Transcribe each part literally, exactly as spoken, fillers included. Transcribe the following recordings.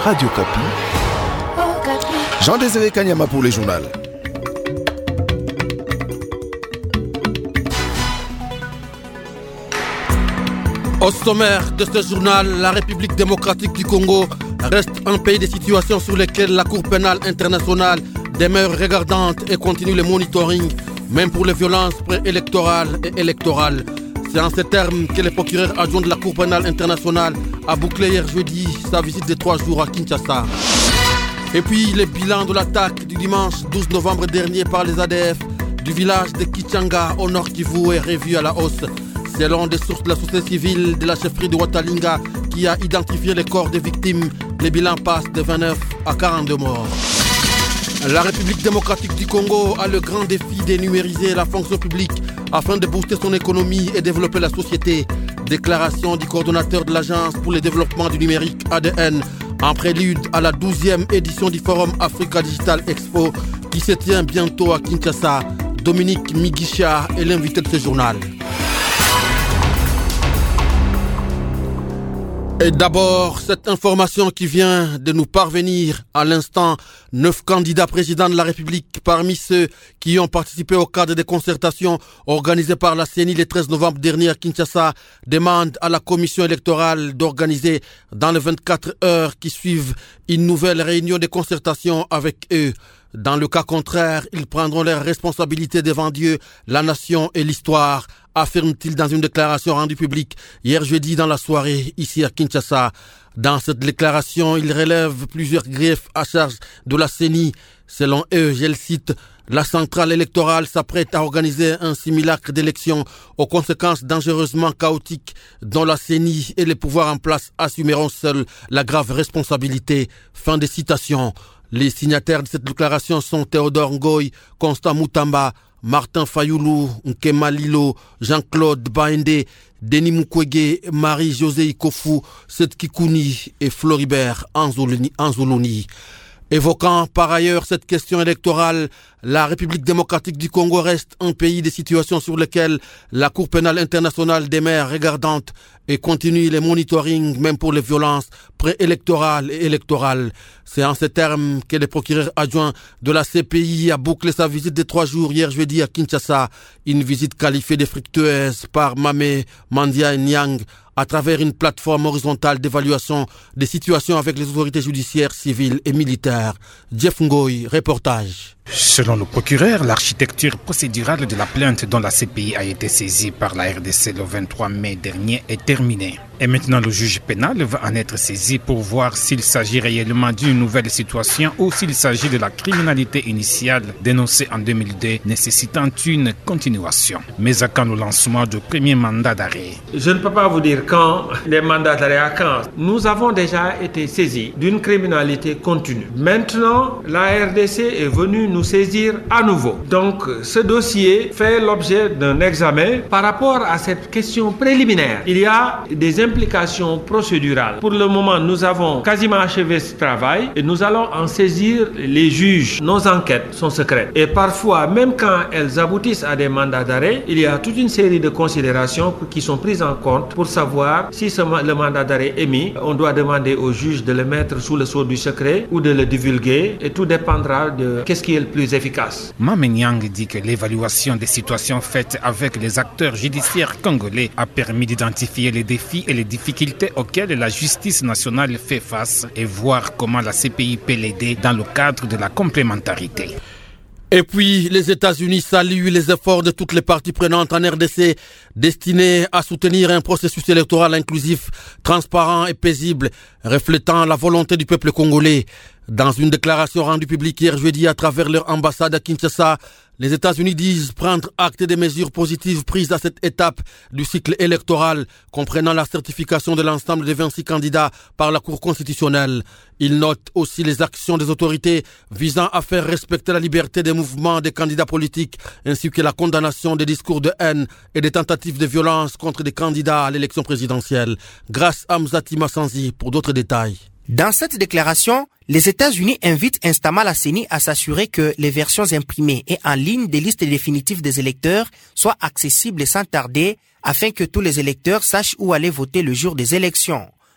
Radio Kapi. Jean-Désiré Kanyama pour les journaux. Au sommaire de ce journal, la République démocratique du Congo reste un pays de situations sur lesquelles la Cour pénale internationale demeure regardante et continue le monitoring, même pour les violences préélectorales et électorales. C'est en ces termes que le procureur adjoint de la Cour pénale internationale a bouclé hier jeudi sa visite de trois jours à Kinshasa. Et puis le bilan de l'attaque du dimanche douze novembre dernier par les A D F du village de Kichanga au nord Kivu est revu à la hausse. Selon des sources de la société civile de la chefferie de Watalinga qui a identifié les corps des victimes, le bilan passe de vingt-neuf à quarante-deux morts. La République démocratique du Congo a le grand défi de numériser la fonction publique afin de booster son économie et développer la société. Déclaration du coordonnateur de l'Agence pour le développement du numérique A D N en prélude à la douzième édition du Forum Africa Digital Expo qui se tient bientôt à Kinshasa. Dominique Migisha est l'invité de ce journal. Et d'abord, cette information qui vient de nous parvenir à l'instant, neuf candidats présidents de la République parmi ceux qui ont participé au cadre des concertations organisées par la C E N I le treize novembre dernier à Kinshasa demandent à la commission électorale d'organiser dans les vingt-quatre heures qui suivent une nouvelle réunion de concertation avec eux. Dans le cas contraire, ils prendront leurs responsabilités devant Dieu, la nation et l'histoire, affirme-t-il dans une déclaration rendue publique hier jeudi dans la soirée ici à Kinshasa. Dans cette déclaration, ils relèvent plusieurs griefs à charge de la C E N I. Selon eux, je le cite, la centrale électorale s'apprête à organiser un simulacre d'élection aux conséquences dangereusement chaotiques dont la C E N I et les pouvoirs en place assumeront seuls la grave responsabilité. Fin de citation. Les signataires de cette déclaration sont Théodore Ngoy, Constant Moutamba, Martin Fayoulou, Nkema Lilo, Jean-Claude Baende, Denis Mukwege, Marie-José Ikofu, Seth Kikouni et Floribert Anzoloni. Évoquant par ailleurs cette question électorale, la République démocratique du Congo reste un pays de situations sur lesquelles la Cour pénale internationale demeure regardante et continue les monitoring même pour les violences préélectorales et électorales. C'est en ces termes que le procureur adjoint de la C P I a bouclé sa visite de trois jours hier jeudi à Kinshasa, une visite qualifiée de fructueuse par Mamé Mandia Nyang à travers une plateforme horizontale d'évaluation des situations avec les autorités judiciaires, civiles et militaires. Jeff Ngoy, reportage. Selon le procureur, l'architecture procédurale de la plainte dont la C P I a été saisie par la R D C le vingt-trois mai dernier est terminée. Et maintenant, le juge pénal va en être saisi pour voir s'il s'agit réellement d'une nouvelle situation ou s'il s'agit de la criminalité initiale dénoncée en deux mille deux, nécessitant une continuation. Mais à quand le lancement du premier mandat d'arrêt? Je ne peux pas vous dire quand les mandats d'arrêt à quand. Nous avons déjà été saisis d'une criminalité continue. Maintenant, la R D C est venue nous saisir à nouveau. Donc, ce dossier fait l'objet d'un examen par rapport à cette question préliminaire. Il y a des implications procédurales. Pour le moment, nous avons quasiment achevé ce travail et nous allons en saisir les juges. Nos enquêtes sont secrètes. Et parfois, même quand elles aboutissent à des mandats d'arrêt, il y a toute une série de considérations qui sont prises en compte pour savoir si ce, le mandat d'arrêt est mis. On doit demander au juge de le mettre sous le sceau du secret ou de le divulguer et tout dépendra de qu'est-ce qui est le plus efficace. Mamenyang dit que l'évaluation des situations faites avec les acteurs judiciaires congolais a permis d'identifier les défis et les difficultés auxquelles la justice nationale fait face et voir comment la C P I peut l'aider dans le cadre de la complémentarité. Et puis, les États-Unis saluent les efforts de toutes les parties prenantes en R D C destinés à soutenir un processus électoral inclusif, transparent et paisible, reflétant la volonté du peuple congolais. Dans une déclaration rendue publique hier jeudi à travers leur ambassade à Kinshasa, les États-Unis disent prendre acte des mesures positives prises à cette étape du cycle électoral, comprenant la certification de l'ensemble des vingt-six candidats par la Cour constitutionnelle. Ils notent aussi les actions des autorités visant à faire respecter la liberté des mouvements des candidats politiques, ainsi que la condamnation des discours de haine et des tentatives de violence contre des candidats à l'élection présidentielle. Grâce à Mzati Massanzi pour d'autres détails. Dans cette déclaration, les États-Unis invitent instamment la C E N I à s'assurer que les versions imprimées et en ligne des listes définitives des électeurs soient accessibles sans tarder afin que tous les électeurs sachent où aller voter le jour des élections.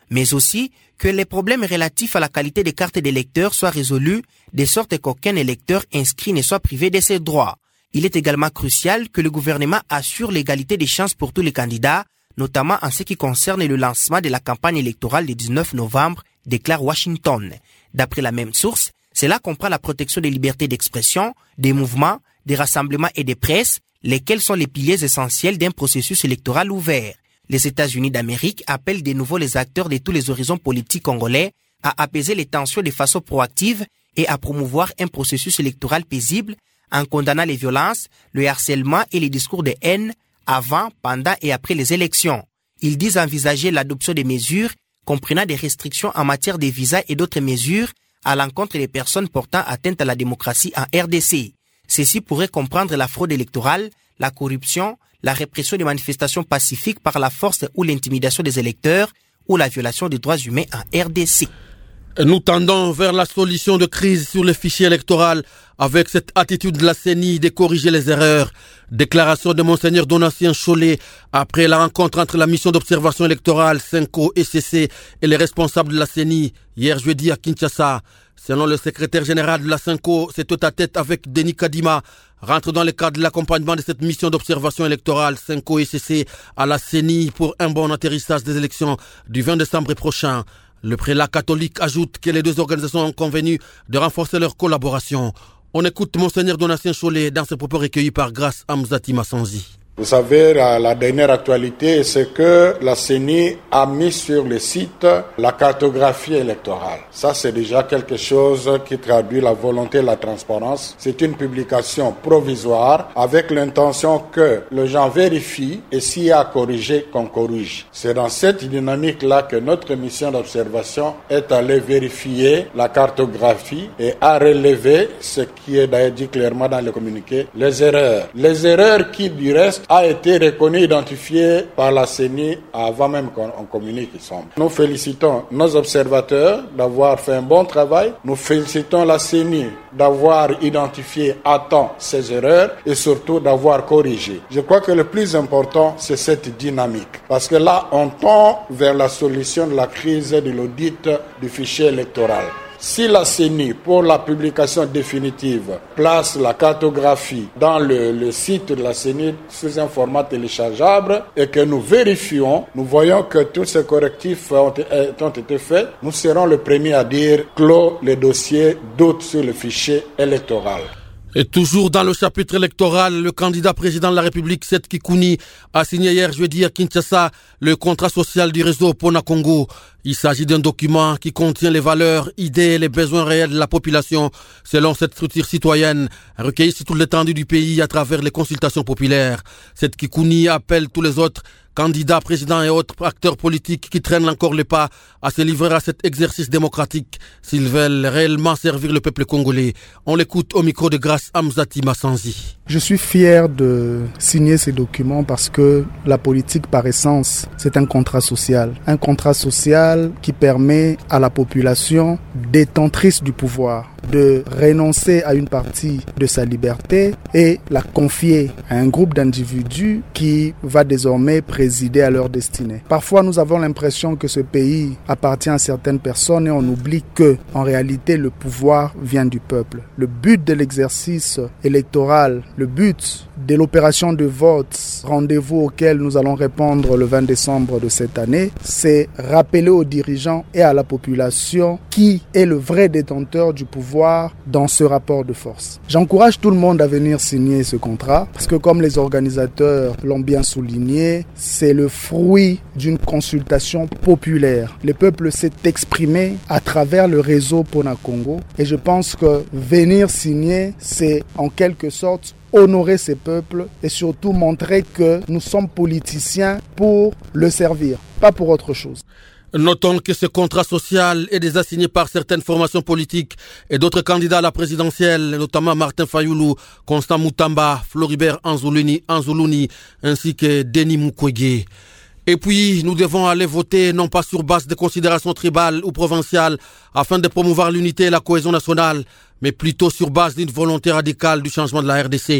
mais aussi que les problèmes relatifs à la qualité des cartes d'électeurs soient résolus de sorte qu'aucun électeur inscrit ne soit privé de ses droits. Il est également crucial que le gouvernement assure l'égalité des chances pour tous les candidats, notamment en ce qui concerne le lancement de la campagne électorale du dix-neuf novembre, déclare Washington. D'après la même source, cela comprend la protection des libertés d'expression, des mouvements, des rassemblements et des presses, lesquels sont les piliers essentiels d'un processus électoral ouvert. Les États-Unis d'Amérique appellent de nouveau les acteurs de tous les horizons politiques congolais à apaiser les tensions de façon proactive et à promouvoir un processus électoral paisible en condamnant les violences, le harcèlement et les discours de haine avant, pendant et après les élections. Ils disent envisager l'adoption des mesures comprenant des restrictions en matière de visas et d'autres mesures à l'encontre des personnes portant atteinte à la démocratie en R D C. Ceci pourrait comprendre la fraude électorale, la corruption, la répression des manifestations pacifiques par la force ou l'intimidation des électeurs ou la violation des droits humains en R D C. Nous tendons vers la solution de crise sur le fichier électoral avec cette attitude de la C E N I de corriger les erreurs. Déclaration de Monseigneur Donatien Cholet après la rencontre entre la mission d'observation électorale Senko et C C et les responsables de la C E N I hier jeudi à Kinshasa. Selon le secrétaire général de la Senko, c'est tête-à-tête avec Denis Kadima rentre dans le cadre de l'accompagnement de cette mission d'observation électorale Senko et C C à la C E N I pour un bon atterrissage des élections du vingt décembre prochain. Le prélat catholique ajoute que les deux organisations ont convenu de renforcer leur collaboration. On écoute Monseigneur Donatien Cholet dans ses propos recueillis par Grâce Amzati Massanzi. Vous savez, la, la dernière actualité, c'est que la C E N I a mis sur le site la cartographie électorale. Ça, c'est déjà quelque chose qui traduit la volonté et la transparence. C'est une publication provisoire avec l'intention que les gens vérifient et s'il y a à corriger, qu'on corrige. C'est dans cette dynamique-là que notre mission d'observation est allée vérifier la cartographie et a relevé ce qui est d'ailleurs dit clairement dans le communiqué, les erreurs. Les erreurs qui, du reste, a été reconnu, identifié par la C E N I avant même qu'on communique ensemble. Nous félicitons nos observateurs d'avoir fait un bon travail. Nous félicitons la C E N I d'avoir identifié à temps ces erreurs et surtout d'avoir corrigé. Je crois que le plus important, c'est cette dynamique. Parce que là, on tend vers la solution de la crise de l'audit du fichier électoral. Si la C E N I, pour la publication définitive, place la cartographie dans le, le site de la C E N I sous un format téléchargeable et que nous vérifions, nous voyons que tous ces correctifs ont, ont été faits, nous serons les premiers à dire clos les dossiers doute sur le fichier électoral. Et toujours dans le chapitre électoral, le candidat président de la République, Seth Kikouni, a signé hier jeudi à Kinshasa le contrat social du réseau Pona Congo. Il s'agit d'un document qui contient les valeurs, idées et les besoins réels de la population, selon cette structure citoyenne, recueillie sur toute l'étendue du pays à travers les consultations populaires. Seth Kikouni appelle tous les autres candidats, présidents et autres acteurs politiques qui traînent encore les pas à se livrer à cet exercice démocratique s'ils veulent réellement servir le peuple congolais. On l'écoute au micro de Grâce Amzati Massanzi. Je suis fier de signer ces documents parce que la politique par essence, c'est un contrat social. Un contrat social qui permet à la population détentrice du pouvoir de renoncer à une partie de sa liberté et la confier à un groupe d'individus qui va désormais présider à leur destinée. Parfois, nous avons l'impression que ce pays appartient à certaines personnes et on oublie que, en réalité, le pouvoir vient du peuple. Le but de l'exercice électoral, le but de l'opération de vote, rendez-vous auquel nous allons répondre le vingt décembre de cette année, c'est rappeler aux dirigeants et à la population qui est le vrai détenteur du pouvoir dans ce rapport de force. J'encourage tout le monde à venir signer ce contrat parce que, comme les organisateurs l'ont bien souligné, c'est le fruit d'une consultation populaire. Le peuple s'est exprimé à travers le réseau Pona Congo et je pense que venir signer, c'est en quelque sorte honorer ces peuples et surtout montrer que nous sommes politiciens pour le servir, pas pour autre chose. Notons que ce contrat social est déjà signé par certaines formations politiques et d'autres candidats à la présidentielle, notamment Martin Fayoulou, Constant Moutamba, Floribert Anzoulouni, Anzoulouni ainsi que Denis Mukwege. Et puis, nous devons aller voter non pas sur base de considérations tribales ou provinciales afin de promouvoir l'unité et la cohésion nationale, mais plutôt sur base d'une volonté radicale du changement de la R D C.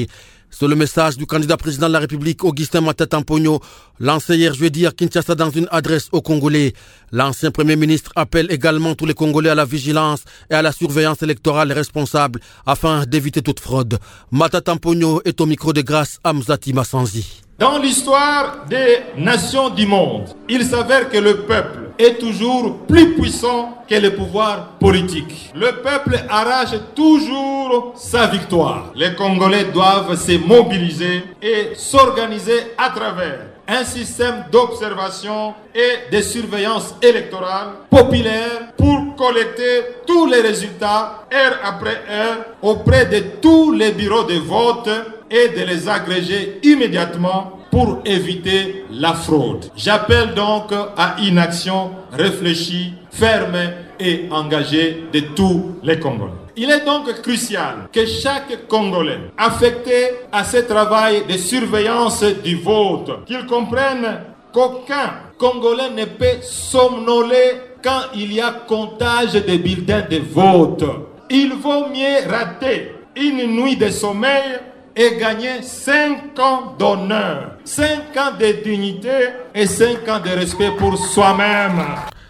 C'est le message du candidat président de la République, Augustin Matata Mponyo, lancé hier jeudi à Kinshasa dans une adresse aux Congolais. L'ancien Premier ministre appelle également tous les Congolais à la vigilance et à la surveillance électorale responsable afin d'éviter toute fraude. Matata Mponyo est au micro de grâce à Mzati Massanzi. Dans l'histoire des nations du monde, il s'avère que le peuple est toujours plus puissant que le pouvoir politique. Le peuple arrache toujours sa victoire. Les Congolais doivent se mobiliser et s'organiser à travers un système d'observation et de surveillance électorale populaire pour collecter tous les résultats heure après heure auprès de tous les bureaux de vote et de les agréger immédiatement pour éviter la fraude. J'appelle donc à une action réfléchie, ferme et engagée de tous les Congolais. Il est donc crucial que chaque Congolais affecté à ce travail de surveillance du vote, qu'il comprenne qu'aucun Congolais ne peut somnoler quand il y a comptage des bulletins de vote. Il vaut mieux rater une nuit de sommeil et gagner cinq ans d'honneur, cinq ans de dignité et cinq ans de respect pour soi-même.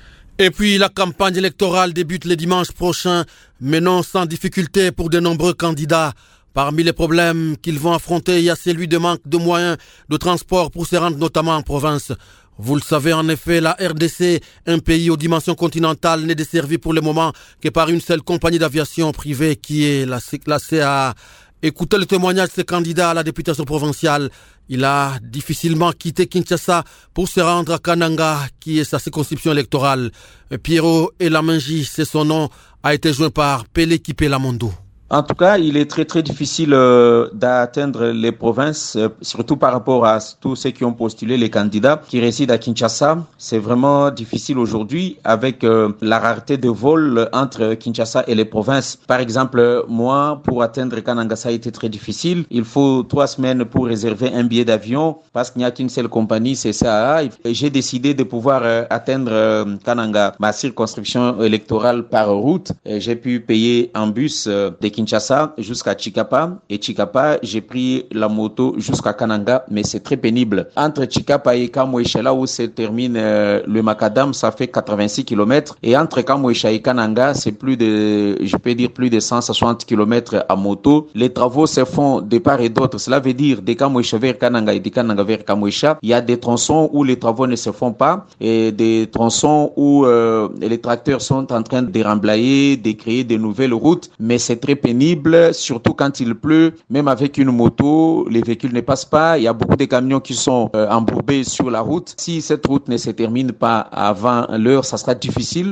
Et puis la campagne électorale débute le dimanche prochain, mais non sans difficulté pour de nombreux candidats. Parmi les problèmes qu'ils vont affronter, il y a celui de manque de moyens de transport pour se rendre notamment en province. Vous le savez en effet, la R D C, un pays aux dimensions continentales, n'est desservi pour le moment que par une seule compagnie d'aviation privée qui est la, la C A A. Écoutez le témoignage de ce candidat à la députation provinciale. Il a difficilement quitté Kinshasa pour se rendre à Kananga, qui est sa circonscription électorale. Pierrot Elamanji, c'est son nom, a été joint par Pelé Kipé Lamondo. En tout cas, il est très très difficile euh, d'atteindre les provinces, euh, surtout par rapport à tous ceux qui ont postulé, les candidats qui résident à Kinshasa. C'est vraiment difficile aujourd'hui avec euh, la rareté de vols entre Kinshasa et les provinces. Par exemple, moi, pour atteindre Kananga, ça a été très difficile. Il faut trois semaines pour réserver un billet d'avion parce qu'il n'y a qu'une seule compagnie, c'est C A A. J'ai décidé de pouvoir euh, atteindre euh, Kananga, ma circonscription électorale par route. Et j'ai pu payer en bus euh, de Kinshasa jusqu'à Chikapa et Chikapa, j'ai pris la moto jusqu'à Kananga, mais c'est très pénible. Entre Chikapa et Kamwesha, là où se termine euh, le Macadam, ça fait quatre-vingt-six kilomètres et entre Kamwesha et Kananga, c'est plus de, je peux dire plus de cent soixante kilomètres à moto. Les travaux se font de part et d'autre. Cela veut dire de Kamwesha vers Kananga et de Kananga vers Kamwesha. Il y a des tronçons où les travaux ne se font pas et des tronçons où euh, les tracteurs sont en train de remblayer, de créer de nouvelles routes, mais c'est très pénible. pénible, surtout quand il pleut. Même avec une moto, les véhicules ne passent pas. Il y a beaucoup de camions qui sont euh, embourbés sur la route. Si cette route ne se termine pas avant l'heure, ça sera difficile.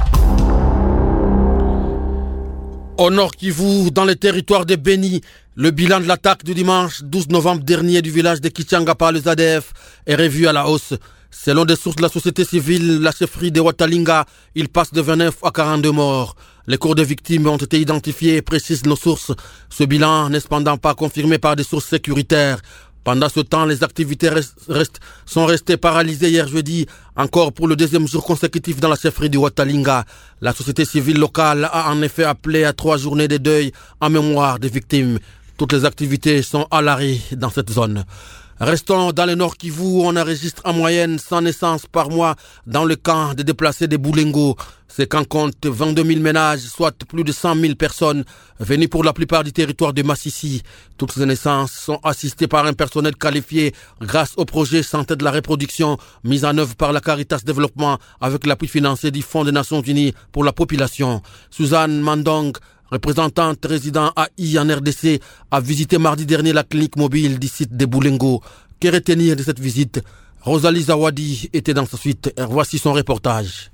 Au Nord Kivu, dans les territoires de Beni, le bilan de l'attaque du dimanche douze novembre dernier du village de Kichanga par les A D F est revu à la hausse. Selon des sources de la société civile, la chefferie de Watalinga, il passe de vingt-neuf à quarante-deux morts. Les corps de victimes ont été identifiés, précisent nos sources. Ce bilan n'est cependant pas confirmé par des sources sécuritaires. Pendant ce temps, les activités rest, rest, sont restées paralysées hier jeudi, encore pour le deuxième jour consécutif dans la chefferie de Watalinga. La société civile locale a en effet appelé à trois journées de deuil en mémoire des victimes. Toutes les activités sont à l'arrêt dans cette zone. Restons dans le Nord Kivu où on enregistre en moyenne cent naissances par mois dans le camp des déplacés de Boulengo. Ce camp compte vingt-deux mille ménages, soit plus de cent mille personnes venues pour la plupart du territoire de Massissi. Toutes ces naissances sont assistées par un personnel qualifié grâce au projet Santé de la reproduction mis en œuvre par la Caritas Développement avec l'appui financier du Fonds des Nations Unies pour la population. Suzanne Mandong, représentante résident à I en R D C, a visité mardi dernier la clinique mobile du site de Boulengo. Que retenir de cette visite? Rosalie Zawadi était dans sa suite. Voici son reportage.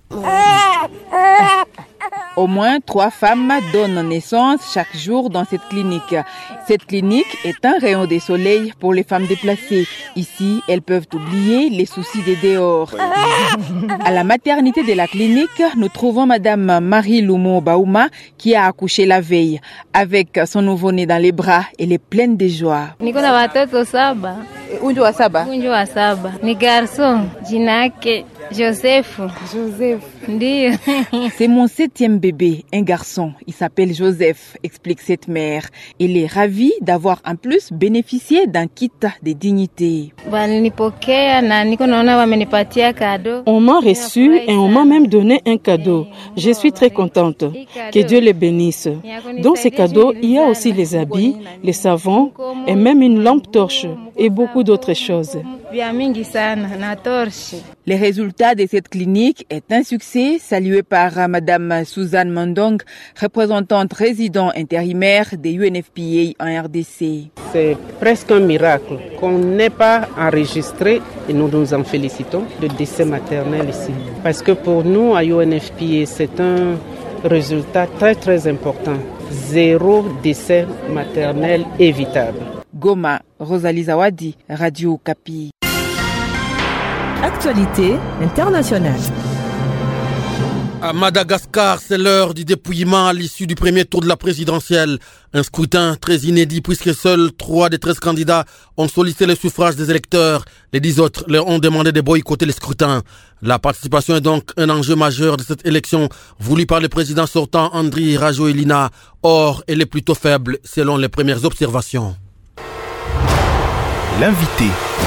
Au moins trois femmes donnent naissance chaque jour dans cette clinique. Cette clinique est un rayon de soleil pour les femmes déplacées. Ici, elles peuvent oublier les soucis des dehors. À la maternité de la clinique, nous trouvons Madame Marie Lumo Baouma qui a accouché la veille. Avec son nouveau-né dans les bras, elle est pleine de joie. Niko na watoto saba. Unjo wa saba? Unjo wa saba. Ni garçon, jina yake Joseph. Joseph. C'est mon septième bébé, un garçon. Il s'appelle Joseph, explique cette mère. Il est ravi d'avoir en plus bénéficié d'un kit de dignité. On m'a reçu et on m'a même donné un cadeau. Je suis très contente. Que Dieu les bénisse. Dans ces cadeaux, il y a aussi les habits, les savons et même une lampe torche et beaucoup d'autres choses. Les résultats de cette clinique est un succès salué par Madame Suzanne Mandong, représentante résident intérimaire de U N F P A en R D C. C'est presque un miracle qu'on n'ait pas enregistré, et nous nous en félicitons, de décès maternel ici. Parce que pour nous, à U N F P A, c'est un résultat très très important. Zéro décès maternel évitable. Goma, Rosalie Zawadi, Radio Okapi. Actualité internationale. À Madagascar, c'est l'heure du dépouillement à l'issue du premier tour de la présidentielle. Un scrutin très inédit puisque seuls trois des treize candidats ont sollicité le suffrage des électeurs. Les dix autres leur ont demandé de boycotter le scrutin. La participation est donc un enjeu majeur de cette élection voulue par le président sortant Andry Rajoelina. Or, elle est plutôt faible selon les premières observations. L'invité.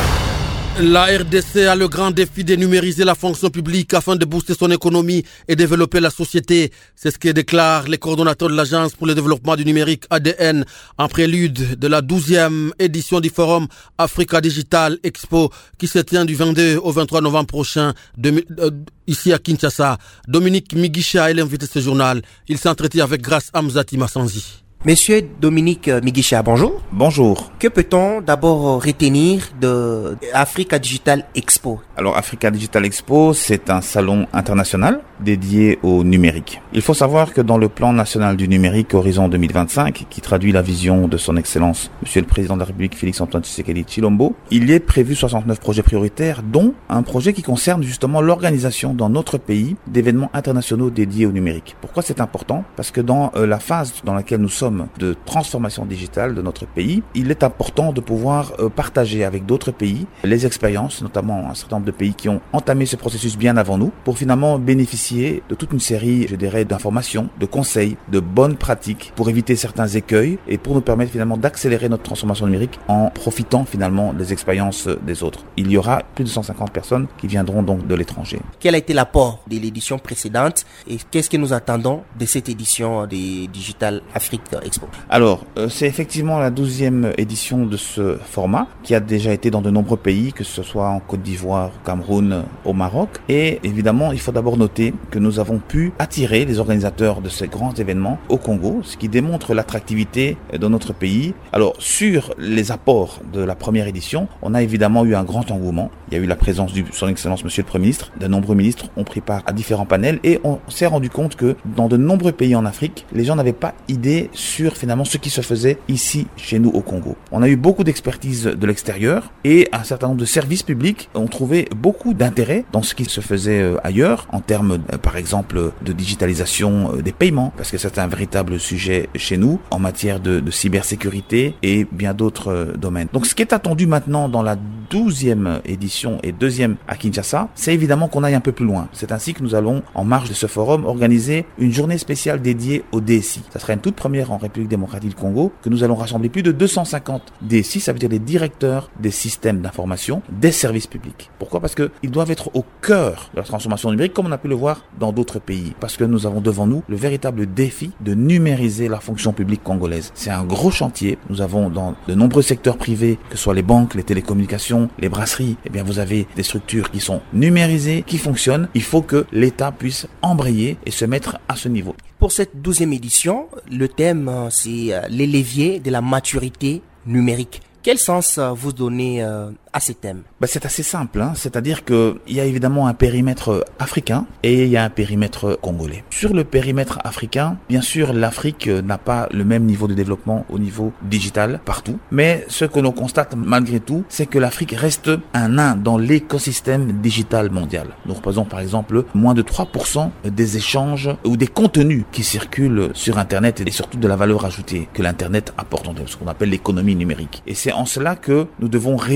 La R D C a le grand défi de numériser la fonction publique afin de booster son économie et développer la société. C'est ce que déclarent les coordonnateurs de l'Agence pour le développement du numérique A D N en prélude de la douzième édition du Forum Africa Digital Expo qui se tient du vingt-deux au vingt-trois novembre prochain de, euh, ici à Kinshasa. Dominique Migisha est l'invité de ce journal. Il s'entretient avec Grace Hamzati Massanzi. Monsieur Dominique Migisha, bonjour. Bonjour. Que peut-on d'abord retenir de Africa Digital Expo? Alors, Africa Digital Expo, c'est un salon international dédié au numérique. Il faut savoir que dans le plan national du numérique Horizon deux mille vingt-cinq, qui traduit la vision de son Excellence, Monsieur le Président de la République Félix-Antoine Tshisekedi Tshilombo, il est prévu soixante-neuf projets prioritaires, dont un projet qui concerne justement l'organisation dans notre pays d'événements internationaux dédiés au numérique. Pourquoi c'est important? Parce que dans euh, la phase dans laquelle nous sommes de transformation digitale de notre pays, il est important de pouvoir euh, partager avec d'autres pays les expériences, notamment un certain nombre de pays qui ont entamé ce processus bien avant nous, pour finalement bénéficier de toute une série, je dirais, d'informations, de conseils, de bonnes pratiques pour éviter certains écueils et pour nous permettre finalement d'accélérer notre transformation numérique en profitant finalement des expériences des autres. Il y aura plus de cent cinquante personnes qui viendront donc de l'étranger. Quel a été l'apport de l'édition précédente et qu'est-ce que nous attendons de cette édition des Digital Africa Expo? Alors, euh, c'est effectivement la douzième édition de ce format qui a déjà été dans de nombreux pays, que ce soit en Côte d'Ivoire, au Cameroun, au Maroc. Et évidemment, il faut d'abord noter que nous avons pu attirer les organisateurs de ces grands événements au Congo, ce qui démontre l'attractivité de notre pays. Alors, sur les apports de la première édition, on a évidemment eu un grand engouement. Il y a eu la présence de son Excellence Monsieur le Premier ministre. De nombreux ministres ont pris part à différents panels et on s'est rendu compte que dans de nombreux pays en Afrique, les gens n'avaient pas idée sur finalement ce qui se faisait ici, chez nous au Congo. On a eu beaucoup d'expertise de l'extérieur et un certain nombre de services publics ont trouvé beaucoup d'intérêt dans ce qui se faisait ailleurs en termes par exemple de digitalisation des paiements, parce que c'est un véritable sujet chez nous en matière de, de cybersécurité et bien d'autres domaines. Donc ce qui est attendu maintenant dans la douzième édition et deuxième à Kinshasa, c'est évidemment qu'on aille un peu plus loin. C'est ainsi que nous allons, en marge de ce forum, organiser une journée spéciale dédiée au D S I. Ça sera une toute première en République démocratique du Congo, que nous allons rassembler plus de deux cent cinquante D S I, ça veut dire les directeurs des systèmes d'information des services publics. Pourquoi? Parce qu'ils doivent être au cœur de la transformation numérique, comme on a pu le voir dans d'autres pays. Parce que nous avons devant nous le véritable défi de numériser la fonction publique congolaise. C'est un gros chantier. Nous avons dans de nombreux secteurs privés, que ce soit les banques, les télécommunications, les brasseries, eh bien vous avez des structures qui sont numérisées, qui fonctionnent. Il faut que l'État puisse embrayer et se mettre à ce niveau. Pour cette douzième édition, le thème, c'est les leviers de la maturité numérique. Quel sens vous donnez à ces thèmes? Ben, c'est assez simple, hein. C'est-à-dire que il y a évidemment un périmètre africain et il y a un périmètre congolais. Sur le périmètre africain, bien sûr, l'Afrique n'a pas le même niveau de développement au niveau digital partout, mais ce que l'on constate malgré tout, c'est que l'Afrique reste un nain dans l'écosystème digital mondial. Nous représentons par exemple moins de trois pour cent des échanges ou des contenus qui circulent sur Internet et surtout de la valeur ajoutée que l'Internet apporte, ce qu'on appelle l'économie numérique. Et c'est en cela que nous devons réellement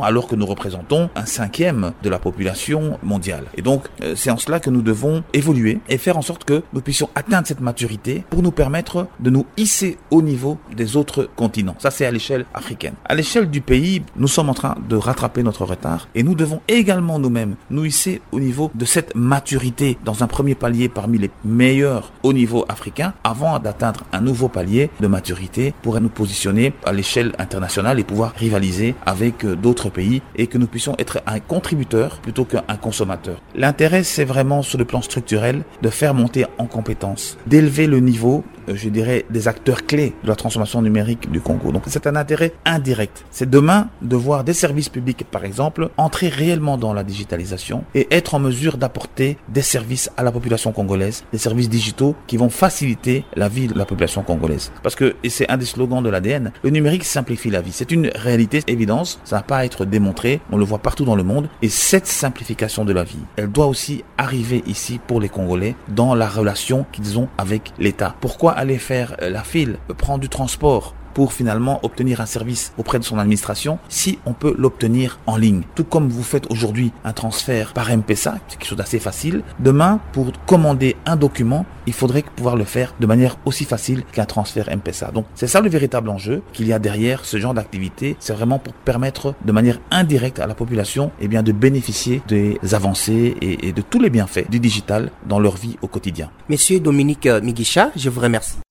alors que nous représentons un cinquième de la population mondiale. Et donc, euh, c'est en cela que nous devons évoluer et faire en sorte que nous puissions atteindre cette maturité pour nous permettre de nous hisser au niveau des autres continents. Ça, c'est à l'échelle africaine. À l'échelle du pays, nous sommes en train de rattraper notre retard et nous devons également nous-mêmes nous hisser au niveau de cette maturité dans un premier palier parmi les meilleurs au niveau africain avant d'atteindre un nouveau palier de maturité pour nous positionner à l'échelle internationale et pouvoir rivaliser avec d'autres pays et que nous puissions être un contributeur plutôt qu'un consommateur. L'intérêt, c'est vraiment sur le plan structurel de faire monter en compétences, d'élever le niveau, je dirais, des acteurs clés de la transformation numérique du Congo. Donc c'est un intérêt indirect. C'est demain de voir des services publics, par exemple, entrer réellement dans la digitalisation et être en mesure d'apporter des services à la population congolaise, des services digitaux qui vont faciliter la vie de la population congolaise. Parce que, et c'est un des slogans de l'A D N, le numérique simplifie la vie. C'est une réalité, évidence, ça n'a pas à être démontré, on le voit partout dans le monde. Et cette simplification de la vie, elle doit aussi arriver ici pour les Congolais dans la relation qu'ils ont avec l'État. Pourquoi aller faire la file, prendre du transport pour finalement obtenir un service auprès de son administration si on peut l'obtenir en ligne. Tout comme vous faites aujourd'hui un transfert par M P S A, c'est quelque chose d'assez facile. Demain, pour commander un document, il faudrait pouvoir le faire de manière aussi facile qu'un transfert M P S A. Donc c'est ça le véritable enjeu qu'il y a derrière ce genre d'activité. C'est vraiment pour permettre de manière indirecte à la population eh bien, de bénéficier des avancées et, et de tous les bienfaits du digital dans leur vie au quotidien. Monsieur Dominique Migisha, je vous remercie.